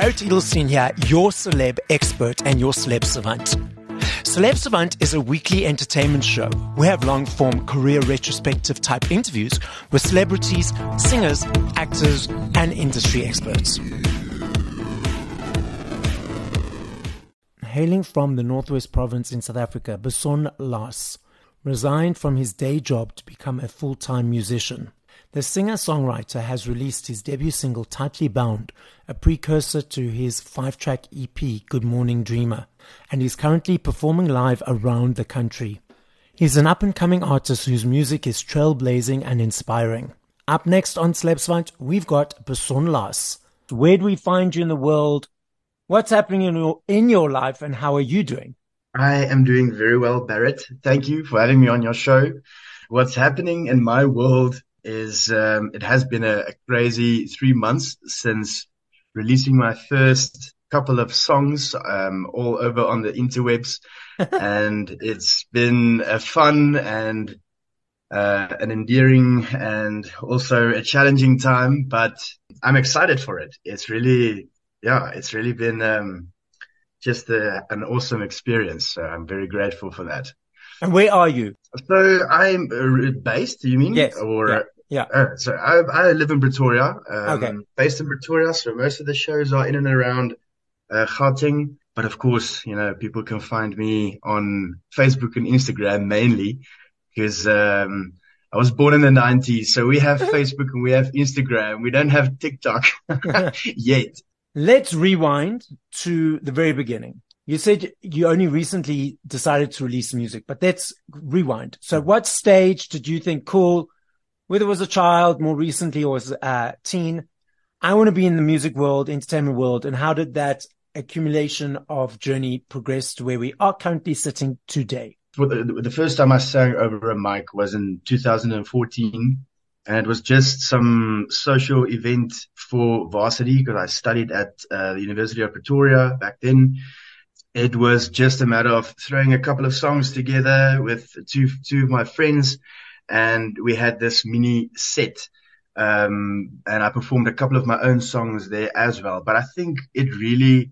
Barrett Edelstein here, your celeb expert and your celeb savant. Celeb Savant is a weekly entertainment show. We have long-form career retrospective type interviews with celebrities, singers, actors, and industry experts. Hailing from the Northwest Province in South Africa, Beson Las resigned from his day job to become a full-time musician. The singer-songwriter has released his debut single, Tightly Bound, a precursor to his 5-track EP, Good Morning Dreamer, and is currently performing live around the country. He's an up-and-coming artist whose music is trailblazing and inspiring. Up next on Celeb Savant, we've got Beson Las. Where do we find you in the world? What's happening in your life, and how are you doing? I am doing very well, Barrett. Thank you for having me on your show. What's happening in my world is it has been a crazy 3 months since releasing my first couple of songs all over on the interwebs. And it's been a fun and an endearing and also a challenging time, but I'm excited for it. It's really been just an awesome experience. So I'm very grateful for that. And where are you? So I'm based, you mean? Yes. Or, yeah. So I live in Pretoria, Okay. Based in Pretoria. So most of the shows are in and around Gauteng. But of course, people can find me on Facebook and Instagram mainly because I was born in the 90s. So we have Facebook and we have Instagram. We don't have TikTok yet. Let's rewind to the very beginning. You said you only recently decided to release music, but let's rewind. So what stage did you think, cool, whether it was a child more recently or as a teen, I want to be in the music world, entertainment world, and how did that accumulation of journey progress to where we are currently sitting today? Well, the first time I sang over a mic was in 2014. And it was just some social event for varsity because I studied at the University of Pretoria back then. It was just a matter of throwing a couple of songs together with two of my friends, and we had this mini set. And I performed a couple of my own songs there as well. But I think it really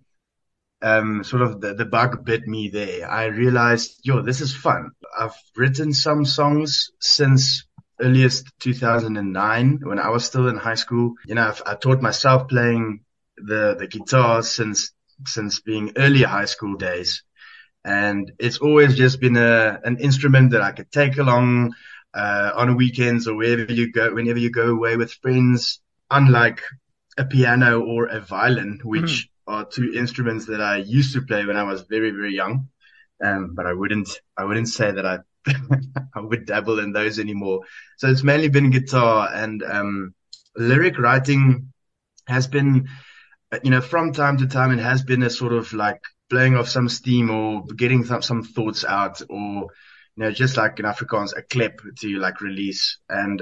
sort of the bug bit me there. I realized, this is fun. I've written some songs since earliest 2009 when I was still in high school. I taught myself playing the guitar since being early high school days. And it's always just been an instrument that I could take along, on weekends or whenever you go away with friends, unlike a piano or a violin, which are two instruments that I used to play when I was very, very young. But I wouldn't say that I would dabble in those anymore. So it's mainly been guitar, and lyric writing has been, from time to time, it has been a sort of like blowing off some steam or getting some thoughts out, or, just like in Afrikaans, a klep to like release. And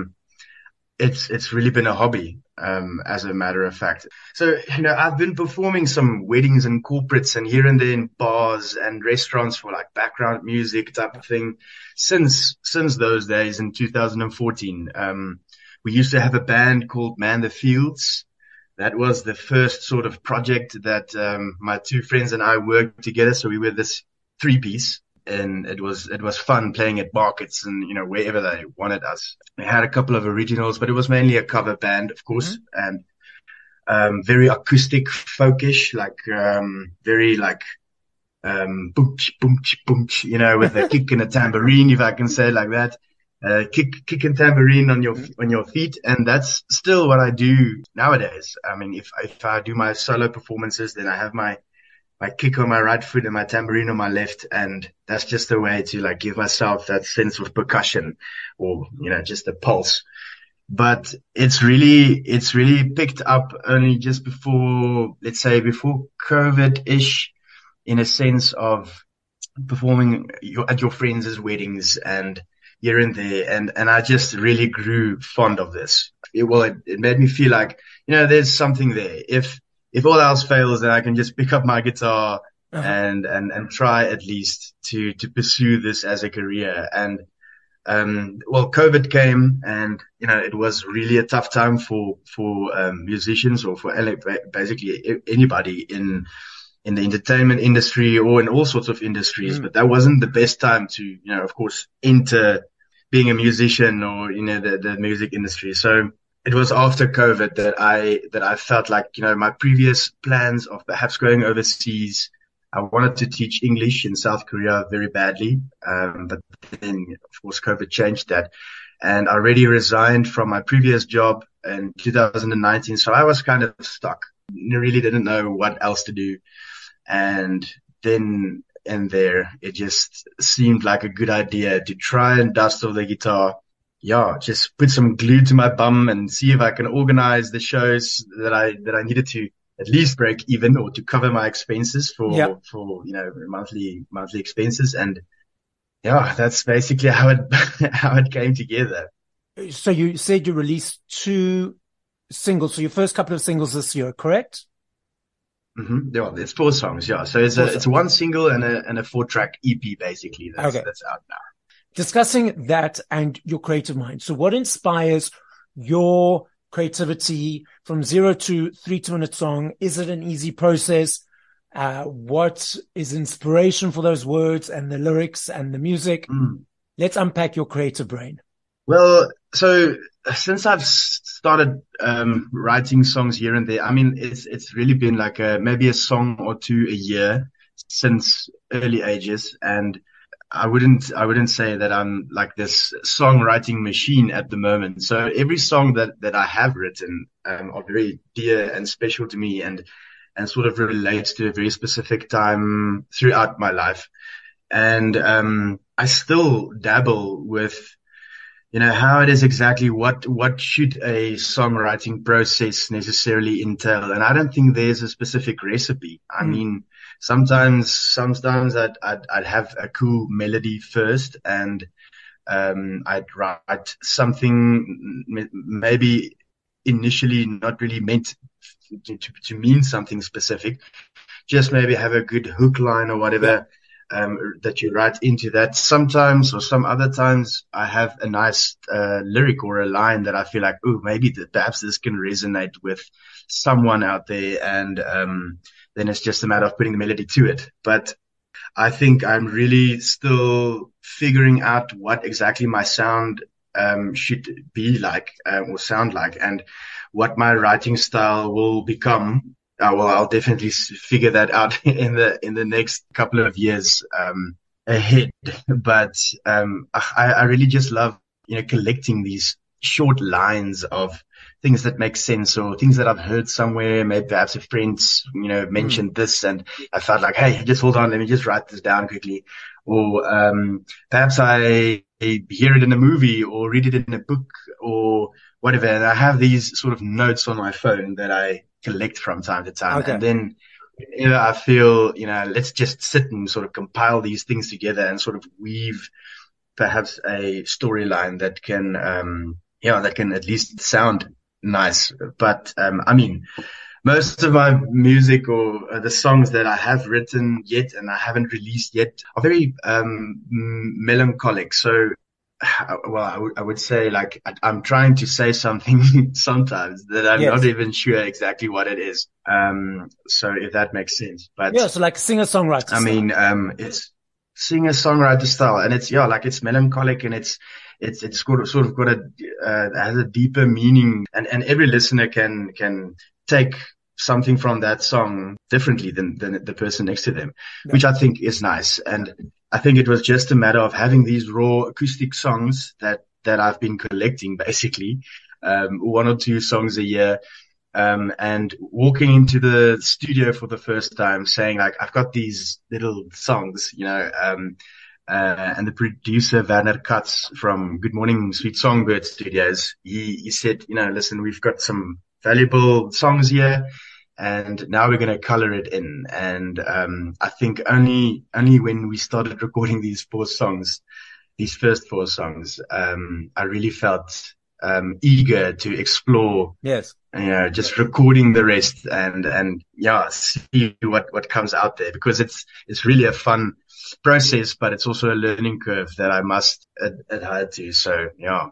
it's really been a hobby, as a matter of fact. So, I've been performing some weddings and corporates and here and there in bars and restaurants for like background music type of thing since those days in 2014. We used to have a band called Man the Fields. That was the first sort of project that, my two friends and I worked together. So we were this 3-piece. And it was fun playing at markets and, wherever they wanted us. We had a couple of originals, but it was mainly a cover band, of course, and, very acoustic, folkish, like, very like, boom, boom, boom, with a kick and a tambourine, if I can say it like that. Kick and tambourine on your feet. And that's still what I do nowadays. I mean, if I do my solo performances, then I have my kick on my right foot and my tambourine on my left. And that's just a way to like give myself that sense of percussion or, just a pulse. But it's really picked up only just before, let's say before COVID-ish, in a sense of performing at your friends' weddings and here and there. And I just really grew fond of this. It made me feel like, there's something there. If all else fails, then I can just pick up my guitar and try at least to pursue this as a career. And well, COVID came, and it was really a tough time for musicians, or for basically anybody in the entertainment industry or in all sorts of industries. But that wasn't the best time to, of course, enter being a musician, or the music industry. So it was after COVID that I felt like, my previous plans of perhaps going overseas. I wanted to teach English in South Korea very badly. But then, of course, COVID changed that. And I already resigned from my previous job in 2019. So I was kind of stuck. I really didn't know what else to do. And then and there, it just seemed like a good idea to try and dust off the guitar. Yeah, just put some glue to my bum and see if I can organize the shows that I needed to at least break even, or to cover my expenses for monthly expenses. And yeah, that's basically how it came together. So you said you released 2 singles. So your first couple of singles this year, correct? Mm-hmm. Yeah, it's 4 songs. Yeah, so it's 1 single and a 4-track EP basically. That's out now. Discussing that and your creative mind. So what inspires your creativity from 0 to 3-minute song? Is it an easy process? What is inspiration for those words and the lyrics and the music? Let's unpack your creative brain. Well, so since I've started writing songs here and there, I mean, it's really been like maybe a song or 2 a year since early ages. And I wouldn't say that I'm like this songwriting machine at the moment. So every song that I have written are very dear and special to me, and sort of relates to a very specific time throughout my life. And I still dabble with how it is exactly, what should a songwriting process necessarily entail. And I don't think there's a specific recipe. I mean, sometimes I'd have a cool melody first, and I'd write something maybe initially not really meant to mean something specific, just maybe have a good hook line or whatever. That you write into that. Sometimes, or some other times, I have a nice lyric or a line that I feel like, maybe perhaps this can resonate with someone out there, and then it's just a matter of putting the melody to it. But I think I'm really still figuring out what exactly my sound should be like, or sound like, and what my writing style will become. Well, I'll definitely figure that out in the next couple of years ahead. But I really just love collecting these short lines of things that make sense, or things that I've heard somewhere. Maybe perhaps a friend's mentioned this, and I felt like, hey, just hold on, let me just write this down quickly. Or perhaps I hear it in a movie or read it in a book or whatever, and I have these sort of notes on my phone that I collect from time to time. And then I feel, let's just sit and sort of compile these things together and sort of weave perhaps a storyline that can at least sound nice. But I mean, most of my music, or the songs that I have written yet and I haven't released yet, are very melancholic. So well, I would say, like, I'm trying to say something sometimes that I'm not even sure exactly what it is. So if that makes sense. But so like singer-songwriter style. I mean, it's singer-songwriter style, and it's melancholic, and it's sort of got has a deeper meaning, and every listener can take something from that song differently than the person next to them, which I think is nice. And I think it was just a matter of having these raw acoustic songs that I've been collecting, basically, 1 or 2 songs a year, and walking into the studio for the first time saying, like, I've got these little songs, and the producer, Werner Katz from Good Morning Sweet Songbird Studios, he said, listen, we've got some valuable songs here, and now we're going to color it in. And I think only when we started recording these first 4 songs, I really felt eager to explore, Yes. just recording the rest and yeah, see what comes out there, because it's really a fun process, but it's also a learning curve that I must adhere to. So yeah,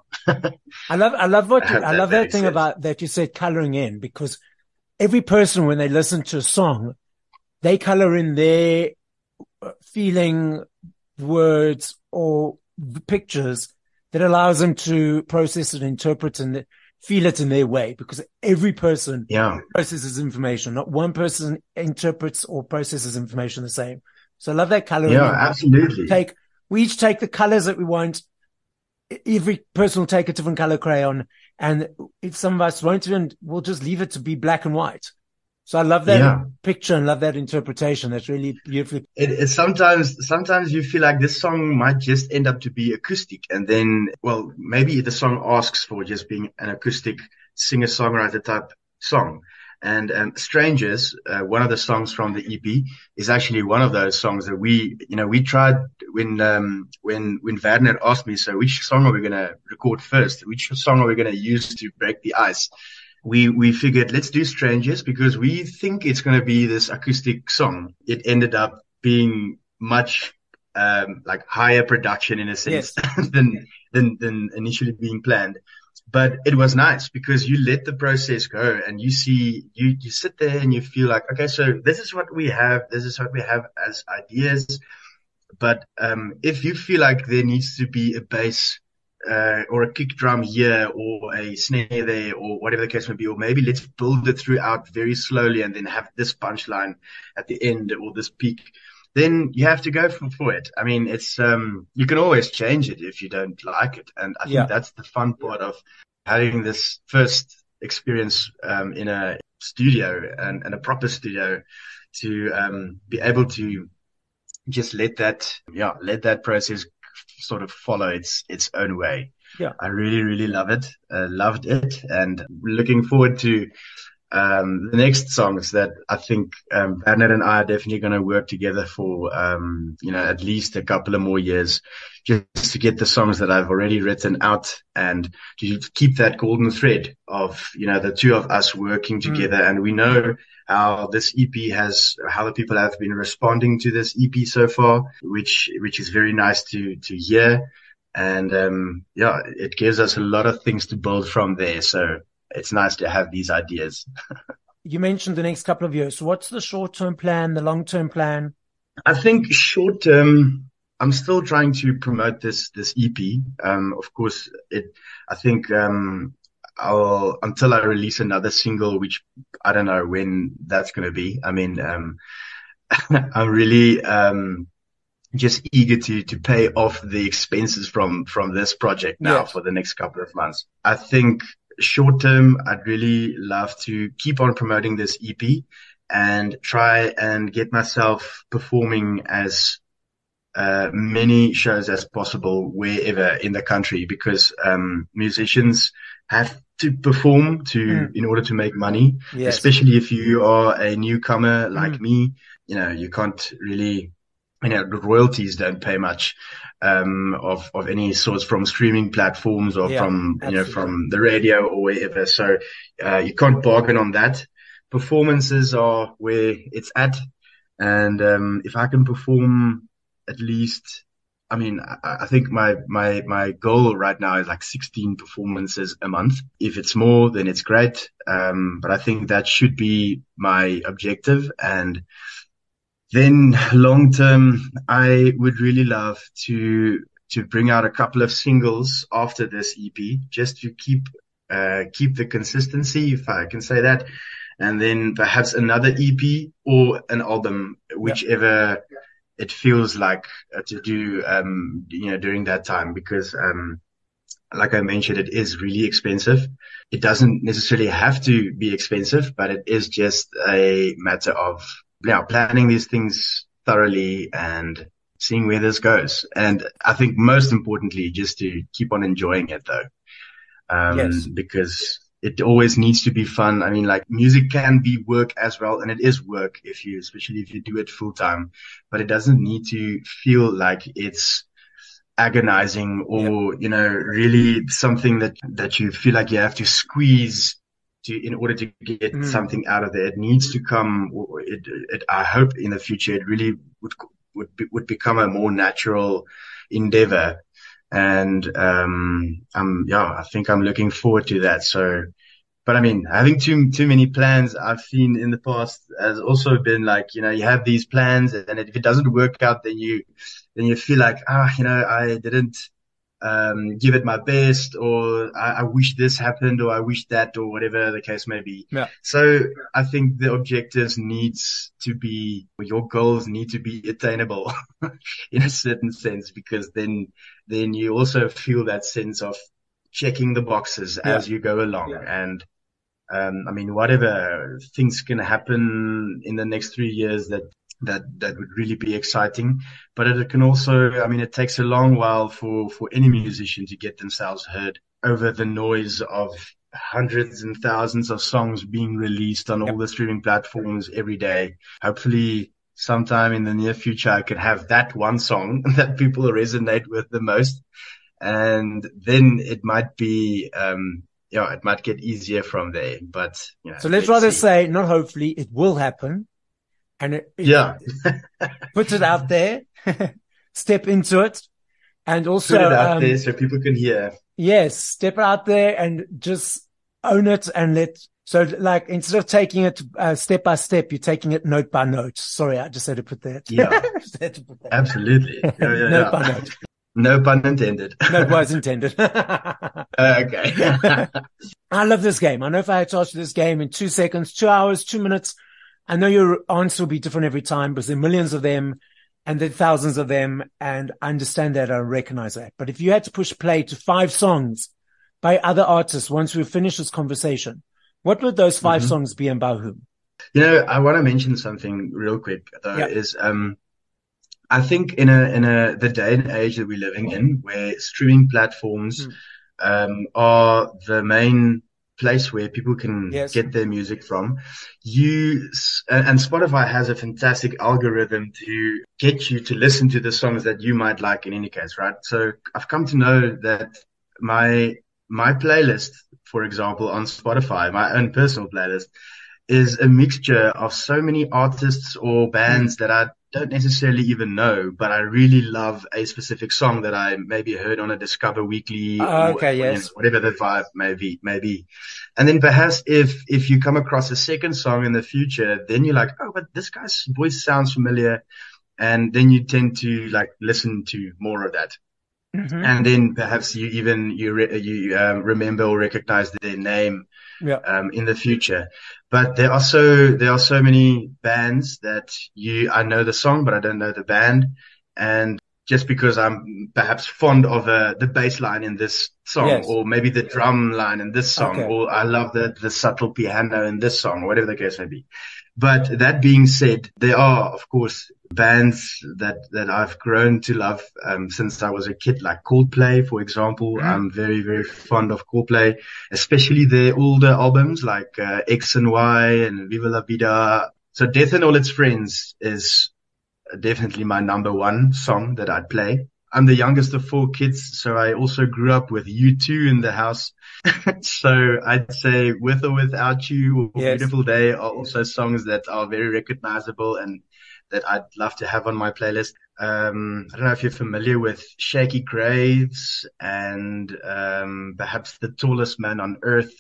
I hope I that love that makes thing sense. about that you said coloring in, because every person, when they listen to a song, they color in their feeling, words, or pictures that allows them to process and interpret and feel it in their way, because every person Yeah, processes information. Not one person interprets or processes information the same. So I love that coloring yeah, in. absolutely. We each take the colors that we want. Every person will take a different color crayon, and if some of us won't even, we'll just leave it to be black and white. So I love that Yeah. picture and love that interpretation. That's really beautifully. It sometimes you feel like this song might just end up to be acoustic, and then, well, maybe the song asks for just being an acoustic singer-songwriter type song. And Strangers, one of the songs from the EP, is actually one of those songs that we tried when Werner asked me, so which song are we going to record first? Which song are we going to use to break the ice? We figured, let's do Strangers, because we think it's going to be this acoustic song. It ended up being much like higher production in a sense Yes. than initially being planned. But it was nice because you let the process go, and you sit there and you feel like, okay, so this is what we have. This is what we have as ideas. But if you feel like there needs to be a bass or a kick drum here or a snare there or whatever the case may be, or maybe let's build it throughout very slowly and then have this punchline at the end or this peak, then you have to go for it. I mean, it's you can always change it if you don't like it. And I think Yeah. that's the fun part of having this first experience in a studio and a proper studio, to be able to just let that process sort of follow its own way. Yeah. I really, really loved it, and looking forward to the next songs that I think Bernard and I are definitely going to work together for at least a couple of more years, just to get the songs that I've already written out and to keep that golden thread of the two of us working together. And we know how this EP how the people have been responding to this EP so far, which is very nice to hear. And it gives us a lot of things to build from there. So it's nice to have these ideas. You mentioned the next couple of years. So what's the short-term plan, the long-term plan? I think short term, I'm still trying to promote this EP. Of course, I think until I release another single, which I don't know when that's going to be. I mean, I'm really just eager to pay off the expenses from this project now. Yes. For the next couple of months. I think short term, I'd really love to keep on promoting this EP and try and get myself performing as many shows as possible wherever in the country, because musicians have to perform in order to make money. Yes. Especially if you are a newcomer like me. You can't really, the royalties don't pay much of any sorts from streaming platforms or from the radio or wherever. So you can't bargain on that. Performances are where it's at, and if I can perform at least, I mean, I think my goal right now is like 16 performances a month. If it's more, then it's great. But I think that should be my objective. And then long term, I would really love to bring out a couple of singles after this EP, just to keep the consistency, if I can say that. And then perhaps another EP or an album, whichever it feels like to do, during that time, because, like I mentioned, it is really expensive. It doesn't necessarily have to be expensive, but it is just a matter of planning these things thoroughly and seeing where this goes. And I think most importantly, just to keep on enjoying it though. Yes. Because it always needs to be fun. I mean, like, music can be work as well, and it is work especially if you do it full time, but it doesn't need to feel like it's agonizing or, really something that you feel like you have to squeeze in order to get something out of it. It needs to come, I hope in the future it really would become a more natural endeavor. And, I think I'm looking forward to that. So, but I mean, having too many plans I've seen in the past has also been like, you have these plans, and if it doesn't work out, then you feel like, I didn't give it my best, or I wish this happened, or I wish that, or whatever the case may be. Yeah. So I think the objectives your goals need to be attainable in a certain sense, because then you also feel that sense of checking the boxes as you go along. And I mean, whatever things can happen in the next 3 years that would really be exciting. But it can also, I mean, it takes a long while for any musician to get themselves heard over the noise of hundreds and thousands of songs being released on all the streaming platforms every day. Hopefully sometime in the near future, I could have that one song that people resonate with the most. And then it might be, it might get easier from there. But, so let's rather say, not hopefully, it will happen. And put it out there, step into it, and also put it out there so people can hear. Yes, step out there and just own it, and so like instead of taking it step by step, you're taking it note by note. Sorry, I just had to put that. Yeah, absolutely. Note by note. No pun intended. No, it was intended. Okay. I love this game. I know if I had to ask you this game in 2 seconds, 2 hours, 2 minutes, I know your answer will be different every time because there are millions of them and there are thousands of them. And I understand that. I recognize that. But if you had to push play to 5 songs by other artists, once we finish this conversation, what would those 5 songs be and by whom? I want to mention something real quick though, is, I think in the day and age that we're living in, where streaming platforms, are the main place where people can get their music from. And Spotify has a fantastic algorithm to get you to listen to the songs that you might like in any case, right? So I've come to know that my playlist, for example, on Spotify, my own personal playlist, is a mixture of so many artists or bands that I don't necessarily even know, but I really love a specific song that I maybe heard on a Discover Weekly, or whatever the vibe may be. And then perhaps if you come across a second song in the future, then you're like, oh, but this guy's voice sounds familiar. And then you tend to like listen to more of that. And then perhaps you remember or recognize their name in the future. But there are so many bands that I know the song, but I don't know the band. And just because I'm perhaps fond of the bass line in this song, or maybe the drum line in this song, or I love the subtle piano in this song, or whatever the case may be. But that being said, there are, of course, bands that I've grown to love since I was a kid, like Coldplay, for example. I'm very, very fond of Coldplay, especially their older albums like X and Y and Viva La Vida. So Death and All Its Friends is definitely my number one song that I'd play. I'm the youngest of 4 kids, so I also grew up with U2 in the house. So I'd say With or Without You or Beautiful Day are also songs that are very recognizable and that I'd love to have on my playlist. I don't know if you're familiar with Shaggy Graves and perhaps The Tallest Man on Earth.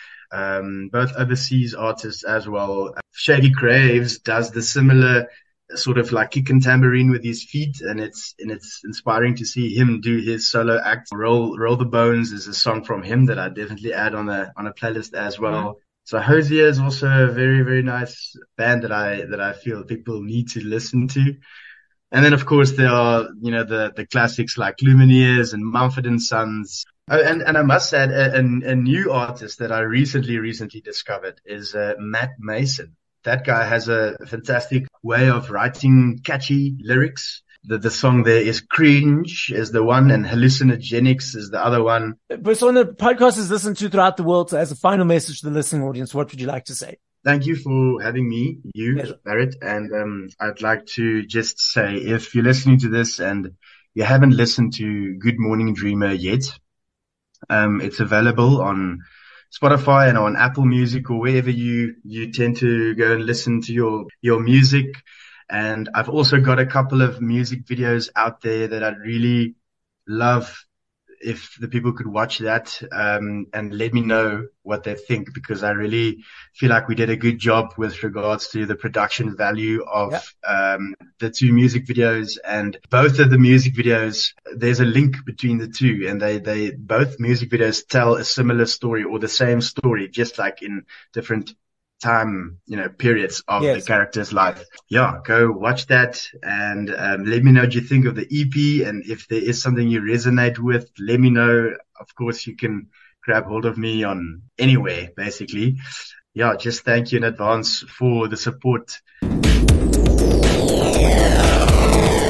Both overseas artists as well. Shaggy Graves does the similar sort of like kick and tambourine with his feet, and it's inspiring to see him do his solo act. Roll the Bones is a song from him that I definitely add on a playlist as well. So Hosier is also a very, very nice band that I feel people need to listen to. And then of course there are, the classics like Lumineers and Mumford and Sons. Oh, and I must add a new artist that I recently discovered is Matt Mason. That guy has a fantastic way of writing catchy lyrics. The song there is Cringe is the one, and Hallucinogenics is the other one. But so on the podcast is listened to throughout the world. So as a final message to the listening audience, what would you like to say? Thank you for having me, Barrett. And I'd like to just say, if you're listening to this and you haven't listened to Good Morning Dreamer yet, it's available on Spotify and on Apple Music or wherever you tend to go and listen to your music. And I've also got a couple of music videos out there that I'd really love if the people could watch that, and let me know what they think, because I really feel like we did a good job with regards to the production value of the two music videos. And both of the music videos, there's a link between the two, and they both music videos tell a similar story or the same story, just like in different time, periods of the character's life. Yeah, go watch that and let me know what you think of the EP, and if there is something you resonate with, let me know. Of course, you can grab hold of me on anywhere, basically. Yeah, just thank you in advance for the support.